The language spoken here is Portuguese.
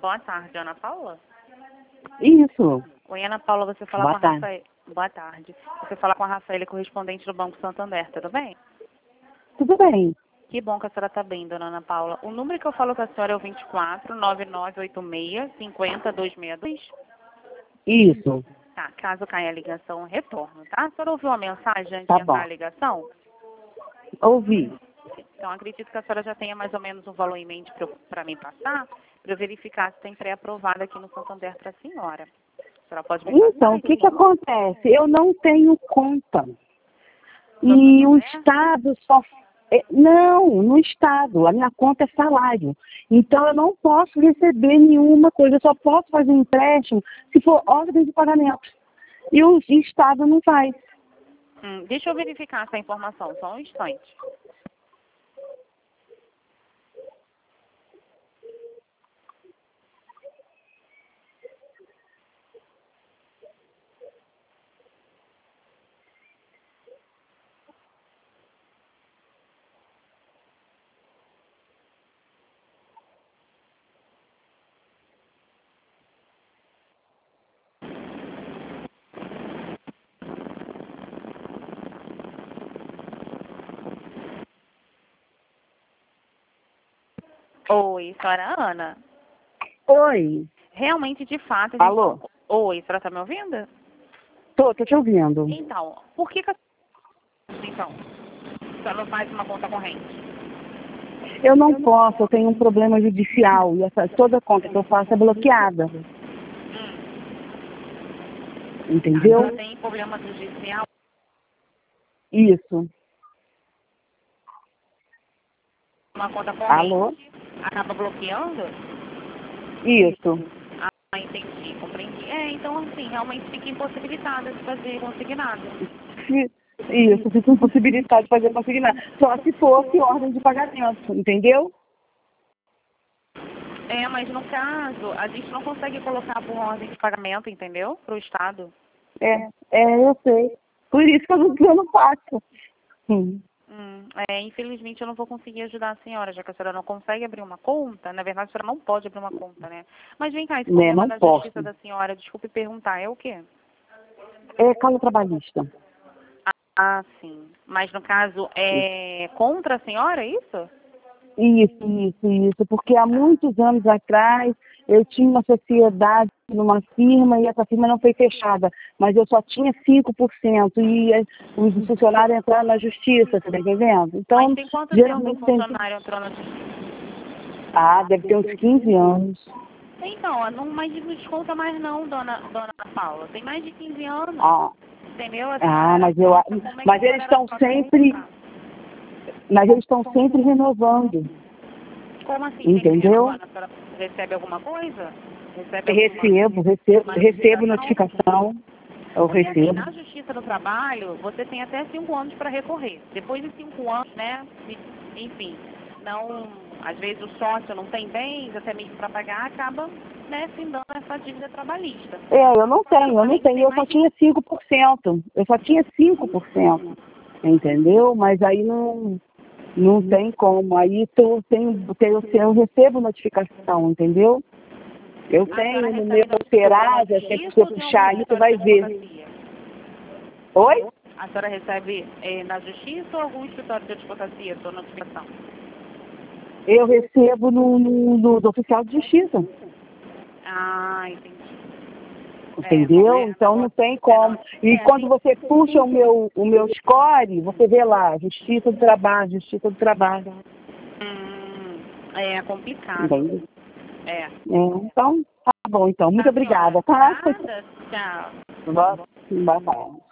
Boa tarde, Ana Paula. Isso. Oi, Ana Paula, você fala Boa com a tarde. Rafael. Boa tarde. Você fala com a Rafaela, correspondente do Banco Santander, tudo bem? Tudo bem. Que bom que a senhora está bem, dona Ana Paula. O número que eu falo com a senhora é o 24 9986 50262. Isso. Tá, caso caia a ligação, retorno, tá? A senhora ouviu a mensagem antes Tá de entrar bom. a ligação? Ouvi. Então, acredito que a senhora já tenha mais ou menos um valor em mente para mim passar, para eu verificar se tem pré-aprovado aqui no Santander para a senhora. A senhora pode me passar? Então, o que acontece? Eu não tenho conta. No E o Santander? Estado só... Não, no Estado. A minha conta é salário. Então, eu não posso receber nenhuma coisa. Eu só posso fazer empréstimo se for ordem de pagamento. E o Estado não faz. Deixa eu verificar essa informação, só um instante. Oi, senhora Ana. Oi. Realmente, de fato... a gente- Alô? Oi, a senhora está me ouvindo? Tô te ouvindo. Então, por que a senhora não faz uma conta corrente? Eu não posso, eu tenho um problema judicial e toda conta que eu faço é bloqueada. A Entendeu? senhora tem problema judicial? Isso. Uma conta corrente? Alô? Acaba bloqueando? Isso. Ah, entendi, compreendi. Então, assim, realmente fica impossibilitada de fazer consignado. Isso, fica impossibilidade de fazer consignado. Só se fosse ordem de pagamento, entendeu? Mas no caso, a gente não consegue colocar por ordem de pagamento, entendeu? Para o Estado. Eu sei. Por isso que eu não faço. Infelizmente eu não vou conseguir ajudar a senhora, já que a senhora não consegue abrir uma conta. Na verdade, a senhora não pode abrir uma conta, né? Mas vem cá, esse problema Não da posso. justiça da senhora, desculpe perguntar, é o quê? É causa trabalhista. Ah, sim. Mas no caso, é contra a senhora, é isso? Isso. Porque há muitos anos atrás eu tinha uma sociedade numa firma e essa firma não foi fechada, mas eu só tinha 5% e os funcionários entraram na justiça, tá entendendo? Então, Mas tem quanto tempo o geralmente tem... funcionário entrou na justiça? deve ter uns 15 anos. Então, mas não desconta mais não, dona Paula. Tem mais de 15 anos, entendeu? Mas eles estão sempre... Mas eles estão sempre renovando. Como assim? Entendeu? A senhora recebe alguma coisa? Recebo notificação. Eu Porque assim, recebo. na Justiça do Trabalho, você tem até 5 anos para recorrer. Depois de 5 anos, né, enfim, não, às vezes o sócio não tem bens, até mesmo para pagar, acaba, né, findando essa dívida trabalhista. Eu não tenho. Eu só tinha 5%. Eu só tinha 5%. Entendeu? Mas aí não tem como. Aí eu recebo notificação, entendeu? Eu tenho no meu Serasa, se você puxar aí, você vai ver. Oi? A senhora recebe na Justiça ou algum escritório de advocacia, sua notificação? Eu recebo no oficial de justiça. Ah, entendi. Entendeu? Então não tem como. E quando você puxa o meu score, você vê lá, Justiça do Trabalho. É complicado. Entendeu? Então, tá bom, então. Muito obrigada, tá? Nada, tchau. Bye bye.